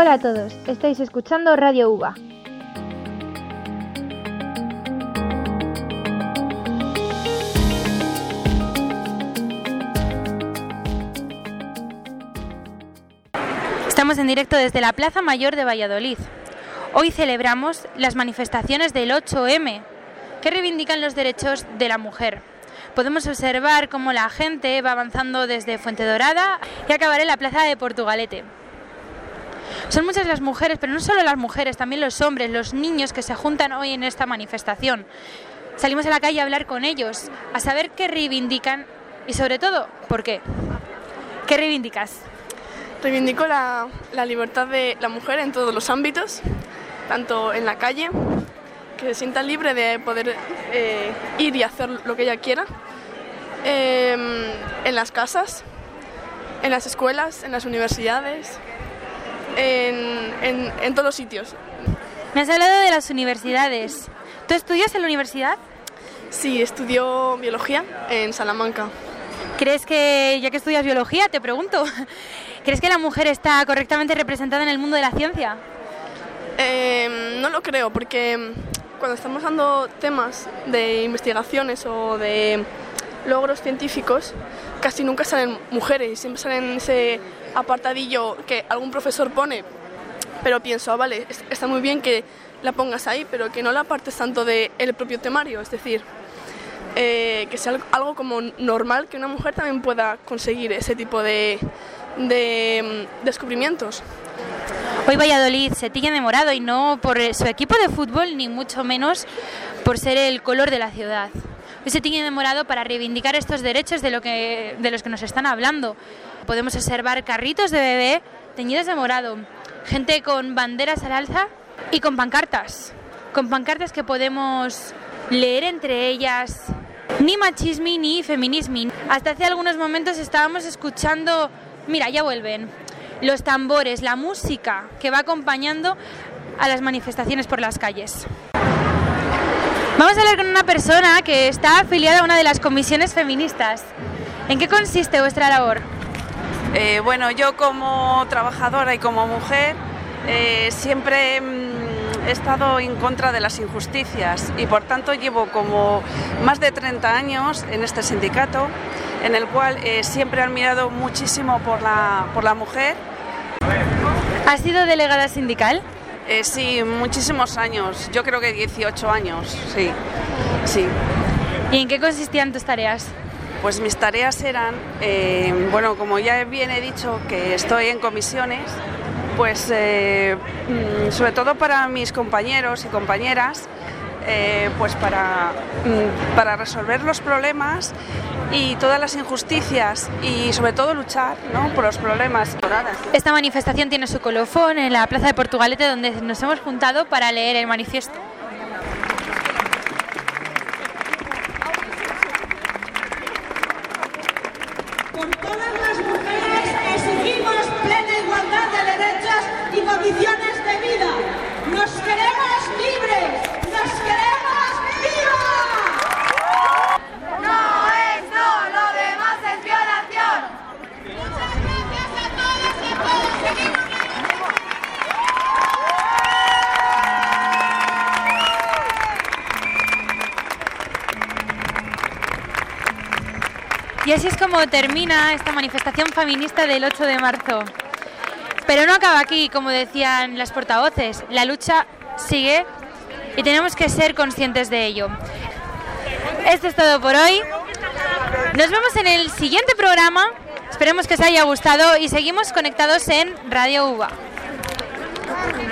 Hola a todos, estáis escuchando Radio UBA. Estamos en directo desde la Plaza Mayor de Valladolid. Hoy celebramos las manifestaciones del 8M, que reivindican los derechos de la mujer. Podemos observar cómo la gente va avanzando desde Fuenterrabía y acabará en la Plaza de Portugalete. Son muchas las mujeres, pero no solo las mujeres, también los hombres, los niños que se juntan hoy en esta manifestación. Salimos a la calle a hablar con ellos, a saber qué reivindican y sobre todo, ¿por qué? ¿Qué reivindicas? Reivindico la libertad de la mujer en todos los ámbitos, tanto en la calle, que se sienta libre de poder ir y hacer lo que ella quiera, en las casas, en las escuelas, en las universidades, en todos los sitios. Me has hablado de las universidades. ¿Tú estudias en la universidad? Sí, estudio biología en Salamanca. ¿Crees que, ya que estudias biología, te pregunto, ¿crees que la mujer está correctamente representada en el mundo de la ciencia? No lo creo, porque cuando estamos dando temas de investigaciones o de logros científicos, casi nunca salen mujeres, siempre salen ese apartadillo que algún profesor pone, pero pienso, vale, está muy bien que la pongas ahí, pero que no la apartes tanto del propio temario, es decir, que sea algo como normal, que una mujer también pueda conseguir ese tipo de descubrimientos. Hoy Valladolid se tiñe de morado y no por su equipo de fútbol, ni mucho menos por ser el color de la ciudad. Hoy se tiñe de morado para reivindicar estos derechos de los que nos están hablando. Podemos observar carritos de bebé teñidos de morado, gente con banderas al alza y con pancartas que podemos leer entre ellas ni machismi ni feminismi. Hasta hace algunos momentos estábamos escuchando, mira, ya vuelven, los tambores, la música que va acompañando a las manifestaciones por las calles. Vamos a hablar con una persona que está afiliada a una de las comisiones feministas. ¿En qué consiste vuestra labor? Bueno, yo como trabajadora y como mujer siempre he estado en contra de las injusticias y por tanto llevo como más de 30 años en este sindicato, en el cual siempre han mirado muchísimo por la mujer. ¿Has sido delegada sindical? Sí, muchísimos años, yo creo que 18 años, sí. ¿Y en qué consistían tus tareas? Pues mis tareas eran, bueno, como ya bien he dicho que estoy en comisiones, pues sobre todo para mis compañeros y compañeras, pues para resolver los problemas y todas las injusticias y sobre todo luchar, ¿no?, por los problemas. Esta manifestación tiene su colofón en la Plaza de Portugalete, donde nos hemos juntado para leer el manifiesto. Por todas las mujeres exigimos plena igualdad de derechos y condiciones de vida. ¡Nos queremos libres! ¡Nos queremos vivas! No es no, lo demás es violación. Muchas gracias a todas y a todos. Seguimos la Y así es como termina esta manifestación feminista del 8 de marzo. Pero no acaba aquí, como decían las portavoces. La lucha sigue y tenemos que ser conscientes de ello. Esto es todo por hoy. Nos vemos en el siguiente programa. Esperemos que os haya gustado y seguimos conectados en Radio UBA.